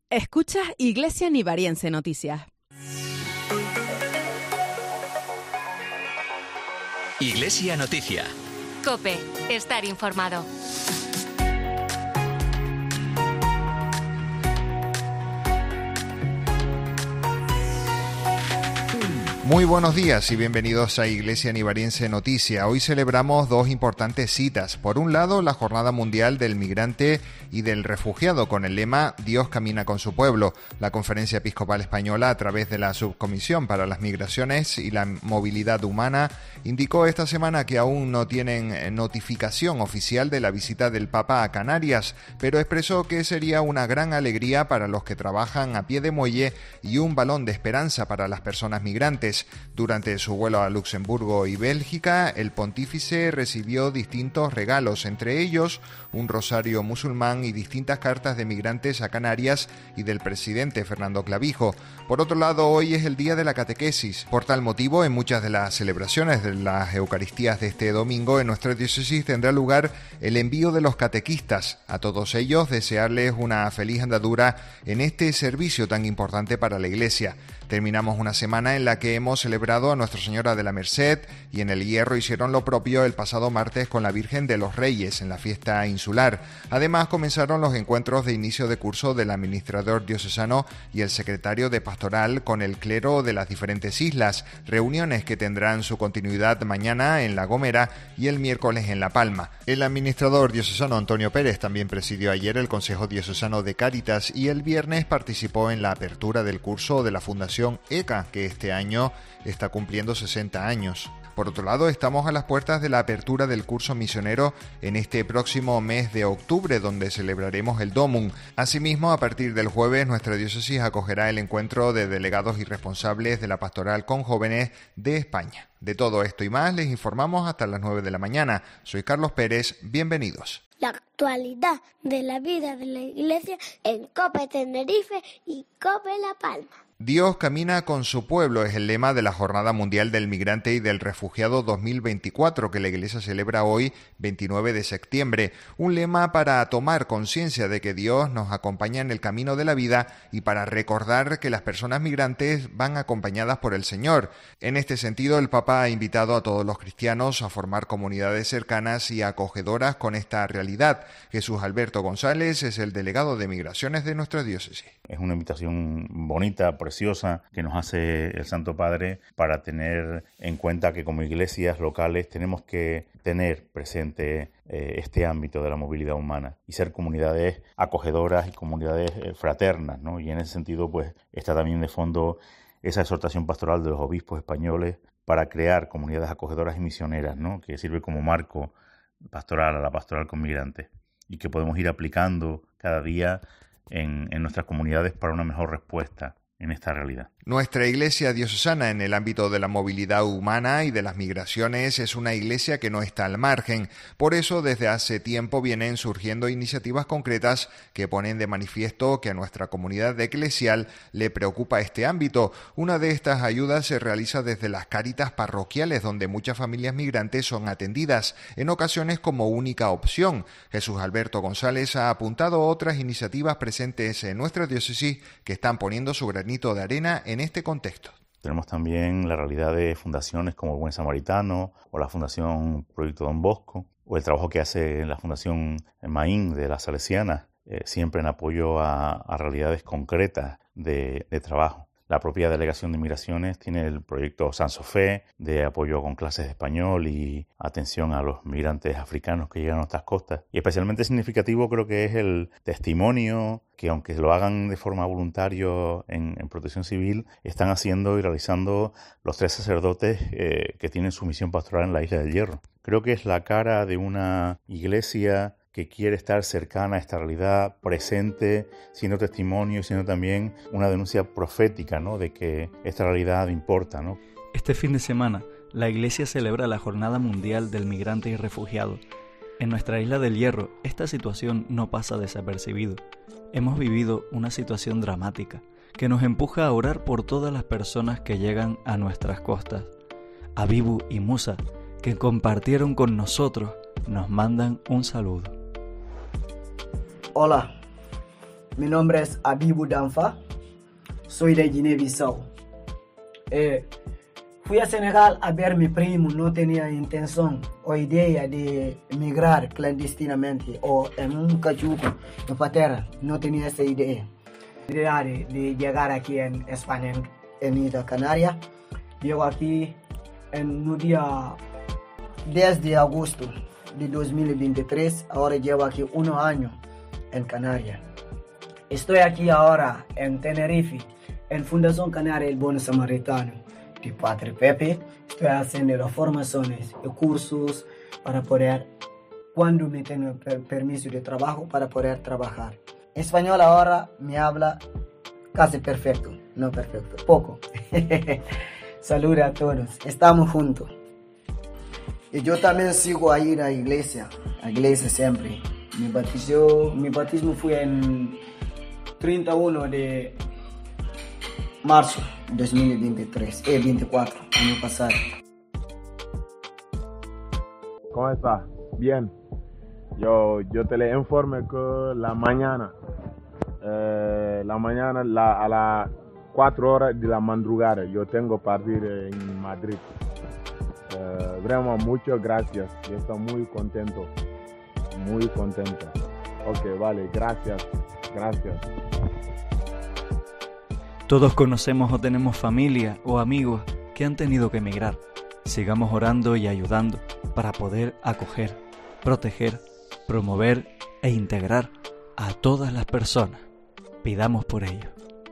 Escuchas Iglesia Nivariense Noticias. Iglesia Noticia. COPE. Estar informado. Muy buenos días y bienvenidos a Iglesia Nivariense Noticia. Hoy celebramos dos importantes citas. Por un lado, la Jornada Mundial del Migrante y del Refugiado, con el lema Dios camina con su pueblo. La Conferencia Episcopal Española, a través de la Subcomisión para las Migraciones y la Movilidad Humana, indicó esta semana que aún no tienen notificación oficial de la visita del Papa a Canarias, pero expresó que sería una gran alegría para los que trabajan a pie de muelle y un balón de esperanza para las personas migrantes. Durante su vuelo a Luxemburgo y Bélgica, el pontífice recibió distintos regalos, entre ellos un rosario musulmán y distintas cartas de migrantes a Canarias y del presidente Fernando Clavijo. Por otro lado, hoy es el día de la catequesis. Por tal motivo, en muchas de las celebraciones de las Eucaristías de este domingo, en nuestra diócesis tendrá lugar el envío de los catequistas. A todos ellos, desearles una feliz andadura en este servicio tan importante para la Iglesia. Terminamos una semana en la que hemos celebrado a Nuestra Señora de la Merced, y en El Hierro hicieron lo propio el pasado martes con la Virgen de los Reyes en la fiesta insular. Además, comenzaron los encuentros de inicio de curso del administrador diocesano y el secretario de Pastoral con el clero de las diferentes islas, reuniones que tendrán su continuidad mañana en La Gomera y el miércoles en La Palma. El administrador diocesano Antonio Pérez también presidió ayer el Consejo Diocesano de Cáritas y el viernes participó en la apertura del curso de la Fundación ECA, que este año está cumpliendo 60 años. Por otro lado, estamos a las puertas de la apertura del curso misionero en este próximo mes de octubre, donde celebraremos el Domum. Asimismo, a partir del jueves, nuestra diócesis acogerá el encuentro de delegados y responsables de la pastoral con jóvenes de España. De todo esto y más les informamos hasta las 9 de la mañana. Soy Carlos Pérez, bienvenidos. La actualidad de la vida de la Iglesia en COPE Tenerife y COPE La Palma. Dios camina con su pueblo es el lema de la Jornada Mundial del Migrante y del Refugiado 2024 que la Iglesia celebra hoy, 29 de septiembre. Un lema para tomar conciencia de que Dios nos acompaña en el camino de la vida y para recordar que las personas migrantes van acompañadas por el Señor. En este sentido, el Papa ha invitado a todos los cristianos a formar comunidades cercanas y acogedoras con esta realidad. Jesús Alberto González es el delegado de Migraciones de nuestra diócesis. Es una invitación bonita, preciosa, que nos hace el Santo Padre para tener en cuenta que como iglesias locales tenemos que tener presente este ámbito de la movilidad humana y ser comunidades acogedoras y comunidades fraternas, ¿no? Y en ese sentido, pues, está también de fondo esa exhortación pastoral de los obispos españoles para crear comunidades acogedoras y misioneras, ¿no? Que sirve como marco pastoral a la pastoral con migrantes y que podemos ir aplicando cada día en nuestras comunidades para una mejor respuesta en esta realidad. Nuestra iglesia diocesana en el ámbito de la movilidad humana y de las migraciones es una iglesia que no está al margen. Por eso, desde hace tiempo vienen surgiendo iniciativas concretas que ponen de manifiesto que a nuestra comunidad eclesial le preocupa este ámbito. Una de estas ayudas se realiza desde las cáritas parroquiales, donde muchas familias migrantes son atendidas, en ocasiones como única opción. Jesús Alberto González ha apuntado otras iniciativas presentes en nuestra diócesis que están poniendo su granito de arena en este contexto. Tenemos también la realidad de fundaciones como el Buen Samaritano o la Fundación Proyecto Don Bosco o el trabajo que hace la Fundación Maín de las Salesianas, siempre en apoyo a realidades concretas de trabajo. La propia Delegación de Migraciones tiene el proyecto Sansofé de apoyo con clases de español y atención a los migrantes africanos que llegan a nuestras costas. Y especialmente significativo creo que es el testimonio que, aunque lo hagan de forma voluntaria en Protección Civil, están haciendo y realizando los 3 sacerdotes que tienen su misión pastoral en la Isla del Hierro. Creo que es la cara de una iglesia que quiere estar cercana a esta realidad, presente, siendo testimonio, siendo también una denuncia profética, ¿no?, de que esta realidad importa, ¿no? Este fin de semana, la Iglesia celebra la Jornada Mundial del Migrante y Refugiado. En nuestra Isla del Hierro, esta situación no pasa desapercibido. Hemos vivido una situación dramática que nos empuja a orar por todas las personas que llegan a nuestras costas. Abibu y Musa, que compartieron con nosotros, nos mandan un saludo. Hola, Mi nombre es Abibu Danfa, soy de Guinea-Bissau. Fui a Senegal a ver a mi primo, no tenía intención o idea de emigrar clandestinamente o en un cachuco de patera, no tenía esa idea. La idea de llegar aquí en España, en Isla Canaria. Llego aquí en un día 10 de agosto de 2023, ahora llevo aquí 1 año en Canarias. Estoy aquí ahora en Tenerife, en Fundación Canaria El Buen Samaritano de Padre Pepe. Estoy haciendo las formaciones y cursos para poder, cuando me tengo permiso de trabajo, para poder trabajar. Español ahora me habla casi perfecto, no perfecto, poco. Saludos a todos, estamos juntos. Y yo también sigo a ir a la iglesia siempre. Mi bautismo fue en 31 de marzo de 2024, año pasado. ¿Cómo estás? Bien. Yo te le informe que la mañana a las 4 horas de la madrugada yo tengo que partir en Madrid. Vraiment, muchas gracias. Yo estoy muy contento. Muy contento. Ok, vale, gracias. Todos conocemos o tenemos familia o amigos que han tenido que emigrar. Sigamos orando y ayudando para poder acoger, proteger, promover e integrar a todas las personas. Pidamos por ello.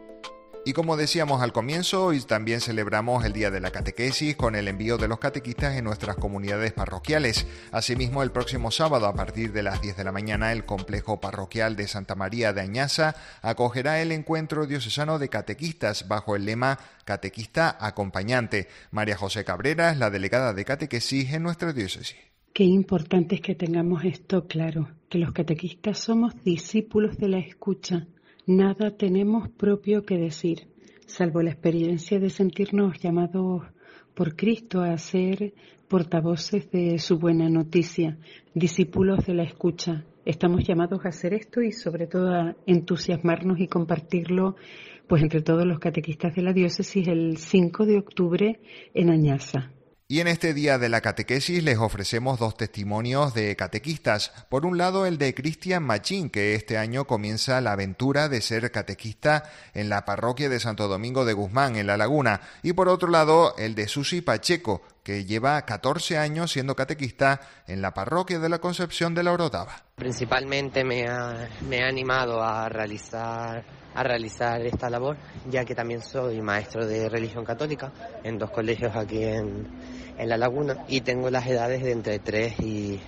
Y como decíamos al comienzo, hoy también celebramos el Día de la Catequesis con el envío de los catequistas en nuestras comunidades parroquiales. Asimismo, el próximo sábado, a partir de las 10 de la mañana, el complejo parroquial de Santa María de Añaza acogerá el encuentro diocesano de catequistas bajo el lema Catequista Acompañante. María José Cabrera es la delegada de catequesis en nuestra diócesis. Qué importante es que tengamos esto claro, que los catequistas somos discípulos de la escucha. Nada tenemos propio que decir, salvo la experiencia de sentirnos llamados por Cristo a ser portavoces de su buena noticia, discípulos de la escucha. Estamos llamados a hacer esto y sobre todo a entusiasmarnos y compartirlo pues entre todos los catequistas de la diócesis el 5 de octubre en Añaza. Y en este Día de la Catequesis les ofrecemos 2 testimonios de catequistas. Por un lado, el de Cristian Machín, que este año comienza la aventura de ser catequista en la parroquia de Santo Domingo de Guzmán, en La Laguna. Y por otro lado, el de Susi Pacheco, que lleva 14 años siendo catequista en la parroquia de la Concepción de la Orotava. Principalmente me ha animado a realizar esta labor, ya que también soy maestro de religión católica en 2 colegios aquí en La Laguna y tengo las edades de entre 3 y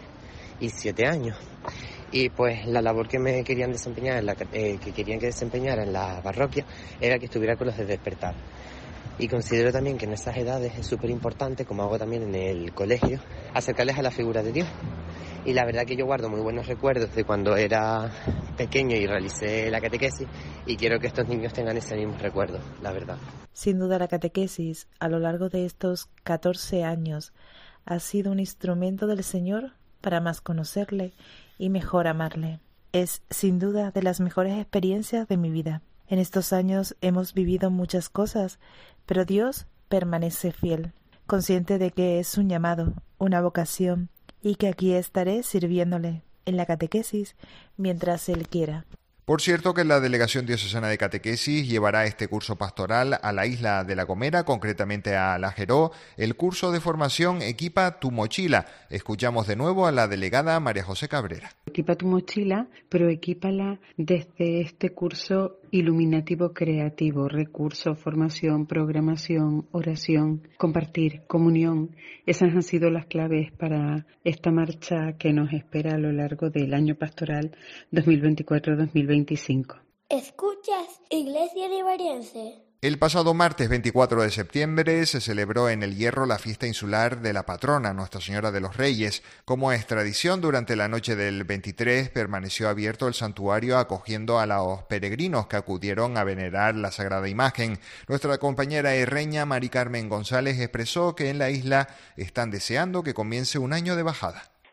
7 años. Y pues la labor que me querían desempeñar, que querían que desempeñara en la parroquia, era que estuviera con los de despertar. Y considero también que en esas edades es súper importante, como hago también en el colegio, acercarles a la figura de Dios. Y la verdad que yo guardo muy buenos recuerdos de cuando era pequeño y realicé la catequesis y quiero que estos niños tengan ese mismo recuerdo, la verdad. Sin duda la catequesis a lo largo de estos 14 años ha sido un instrumento del Señor para más conocerle y mejor amarle. Es sin duda de las mejores experiencias de mi vida. En estos años hemos vivido muchas cosas, pero Dios permanece fiel, consciente de que es un llamado, una vocación, y que aquí estaré sirviéndole en la catequesis mientras Él quiera. Por cierto que la Delegación Diocesana de Catequesis llevará este curso pastoral a la isla de La Gomera, concretamente a La Jeró. El curso de formación Equipa tu mochila. Escuchamos de nuevo a la delegada María José Cabrera. Equipa tu mochila, pero equípala desde este curso iluminativo creativo, recurso, formación, programación, oración, compartir, comunión. Esas han sido las claves para esta marcha que nos espera a lo largo del año pastoral 2024-2025. ¿Escuchas Iglesia Nivariense? El pasado martes 24 de septiembre se celebró en El Hierro la fiesta insular de la patrona, Nuestra Señora de los Reyes. Como es tradición, durante la noche del 23 permaneció abierto el santuario acogiendo a los peregrinos que acudieron a venerar la sagrada imagen. Nuestra compañera herreña Mari Carmen González expresó que en la isla están deseando que comience un año de bajada.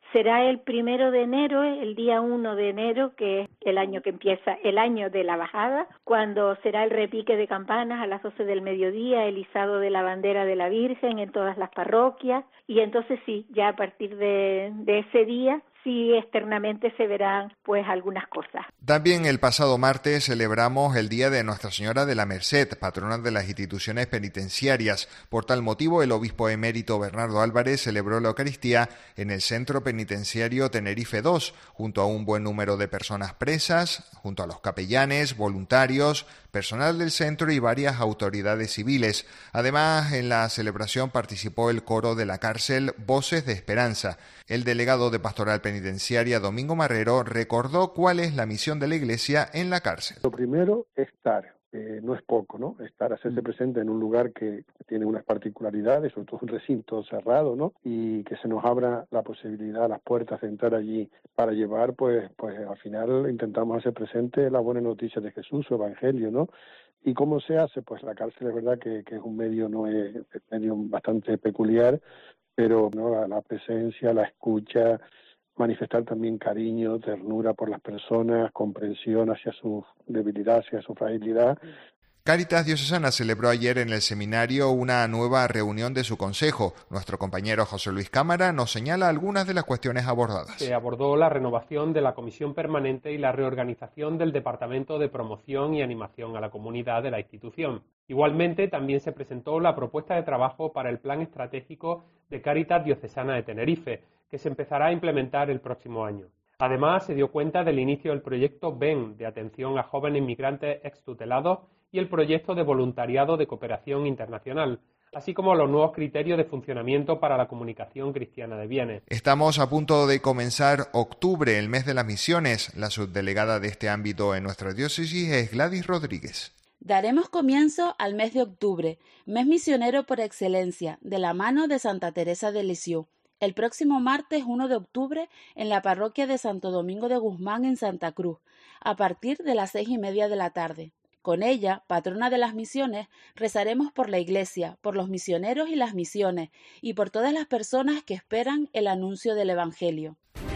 será el 1 de enero, el día 1 de enero, que es el año que empieza, el año de la bajada, cuando será el repique de campanas a las 12 del mediodía, el izado de la bandera de la Virgen en todas las parroquias, y entonces sí, ya a partir de ese día, sí externamente se verán pues algunas cosas. También el pasado martes celebramos el Día de Nuestra Señora de la Merced, patrona de las instituciones penitenciarias. Por tal motivo, el obispo emérito Bernardo Álvarez celebró la Eucaristía en el Centro Penitenciario Tenerife II, junto a un buen número de personas presas, junto a los capellanes, voluntarios, personal del centro y varias autoridades civiles. Además, en la celebración participó el coro de la cárcel Voces de Esperanza. El delegado de Pastoral Penitenciaria, Domingo Marrero, recordó cuál es la misión de la Iglesia en la cárcel. Lo primero es estar, no es poco, ¿no? Estar, hacerse presente en un lugar que tiene unas particularidades, sobre todo un recinto cerrado, ¿no? Y que se nos abra la posibilidad, las puertas de entrar allí para llevar, pues al final intentamos hacer presente la buena noticia de Jesús, su evangelio, ¿no? ¿Y cómo se hace? Pues la cárcel es verdad que es un medio, no es medio bastante peculiar, pero no la presencia, la escucha, manifestar también cariño, ternura por las personas, comprensión hacia su debilidad, hacia su fragilidad. Cáritas Diocesana celebró ayer en el seminario una nueva reunión de su consejo. Nuestro compañero José Luis Cámara nos señala algunas de las cuestiones abordadas. Se abordó la renovación de la comisión permanente y la reorganización del Departamento de Promoción y Animación a la Comunidad de la institución. Igualmente, también se presentó la propuesta de trabajo para el Plan Estratégico de Cáritas Diocesana de Tenerife, que se empezará a implementar el próximo año. Además, se dio cuenta del inicio del proyecto BEN, de atención a jóvenes migrantes extutelados, y el proyecto de voluntariado de cooperación internacional, así como los nuevos criterios de funcionamiento para la comunicación cristiana de bienes. Estamos a punto de comenzar octubre, el mes de las misiones. La subdelegada de este ámbito en nuestra diócesis es Gladys Rodríguez. Daremos comienzo al mes de octubre, mes misionero por excelencia, de la mano de Santa Teresa de Lisieux, el próximo martes 1 de octubre en la parroquia de Santo Domingo de Guzmán en Santa Cruz, a partir de las 6:30 de la tarde. Con ella, patrona de las misiones, rezaremos por la Iglesia, por los misioneros y las misiones, y por todas las personas que esperan el anuncio del Evangelio.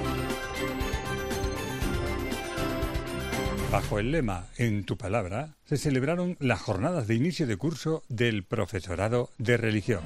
Bajo el lema En tu palabra, se celebraron las jornadas de inicio de curso del profesorado de religión.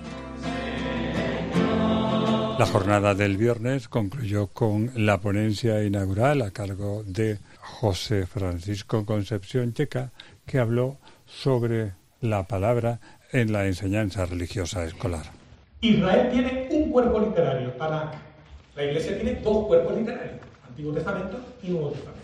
La jornada del viernes concluyó con la ponencia inaugural a cargo de José Francisco Concepción Checa, que habló sobre la palabra en la enseñanza religiosa escolar. Israel tiene un cuerpo literario, Tanakh. La Iglesia tiene dos cuerpos literarios, Antiguo Testamento y Nuevo Testamento.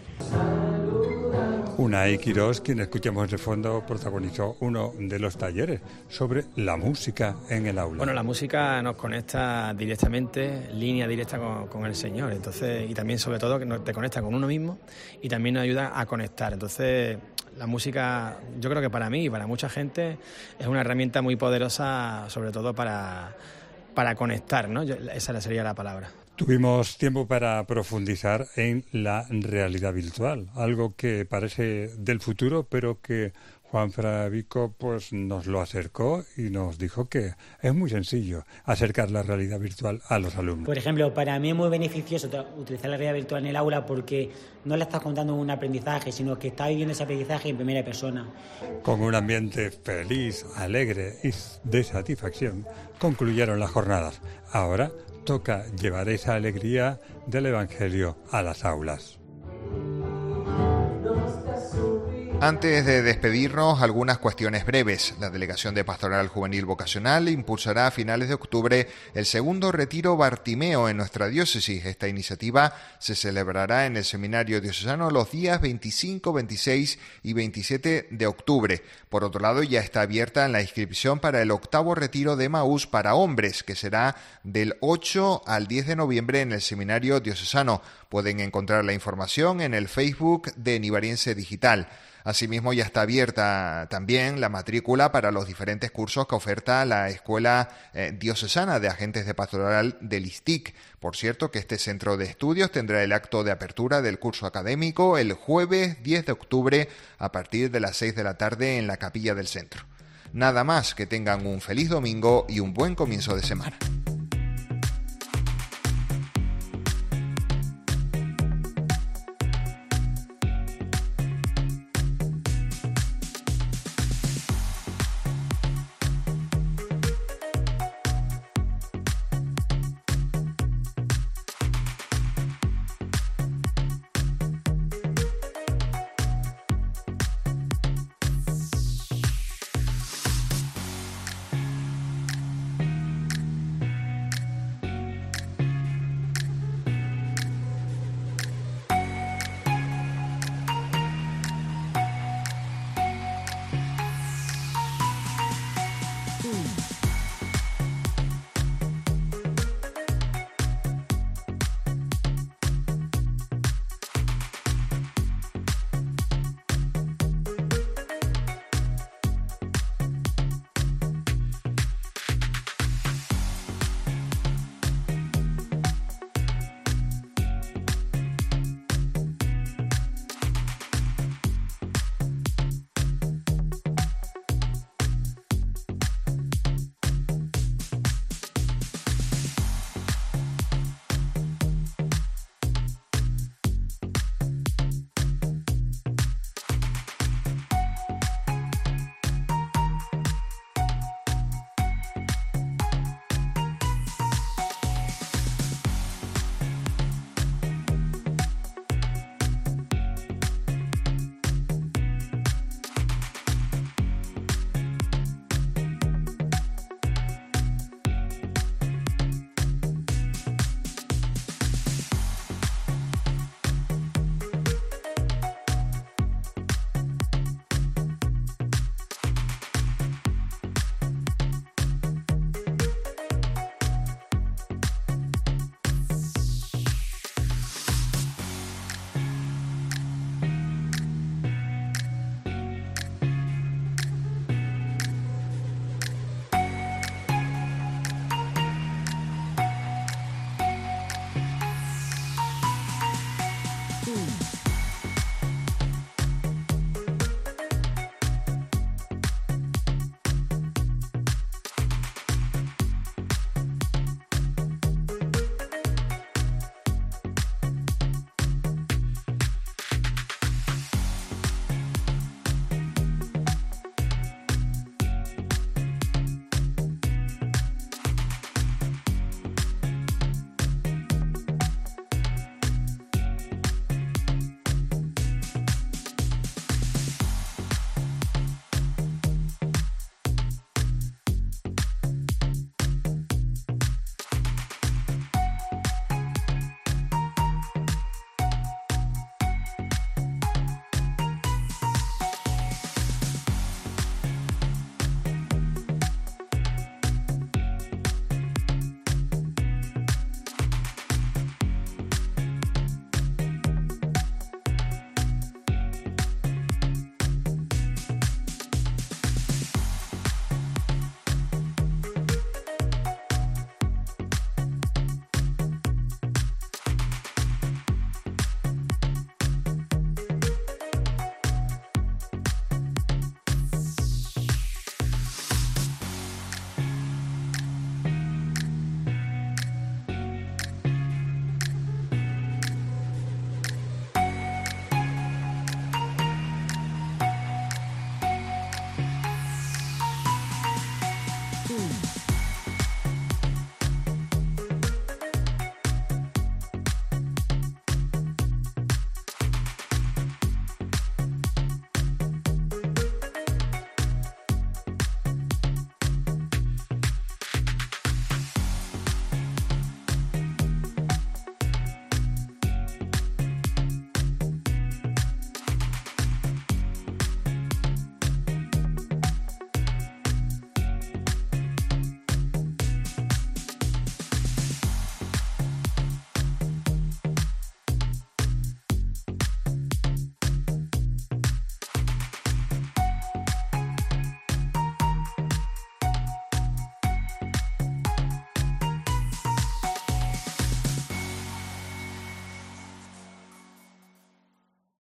Unai Quirós, quien escuchamos de fondo, protagonizó uno de los talleres sobre la música en el aula. Bueno, la música nos conecta directamente, línea directa con el Señor, entonces, y también sobre todo que te conecta con uno mismo y también nos ayuda a conectar. Entonces, la música, yo creo que para mí y para mucha gente es una herramienta muy poderosa, sobre todo para conectar, ¿no? Esa sería la palabra. Tuvimos tiempo para profundizar en la realidad virtual, algo que parece del futuro, pero que Juan Vico pues nos lo acercó y nos dijo que es muy sencillo acercar la realidad virtual a los alumnos. Por ejemplo, para mí es muy beneficioso utilizar la realidad virtual en el aula porque no le estás contando un aprendizaje, sino que estás viviendo ese aprendizaje en primera persona. Con un ambiente feliz, alegre y de satisfacción, concluyeron las jornadas. Ahora toca llevar esa alegría del Evangelio a las aulas. Antes de despedirnos, algunas cuestiones breves. La Delegación de Pastoral Juvenil Vocacional impulsará a finales de octubre el segundo retiro Bartimeo en nuestra diócesis. Esta iniciativa se celebrará en el Seminario Diocesano los días 25, 26 y 27 de octubre. Por otro lado, ya está abierta la inscripción para el octavo retiro de Emaús para hombres, que será del 8 al 10 de noviembre en el Seminario Diocesano. Pueden encontrar la información en el Facebook de Nivariense Digital. Asimismo, ya está abierta también la matrícula para los diferentes cursos que oferta la Escuela Diocesana de Agentes de Pastoral del ISTIC. Por cierto, que este centro de estudios tendrá el acto de apertura del curso académico el jueves 10 de octubre a partir de las 6 de la tarde en la capilla del centro. Nada más, que tengan un feliz domingo y un buen comienzo de semana.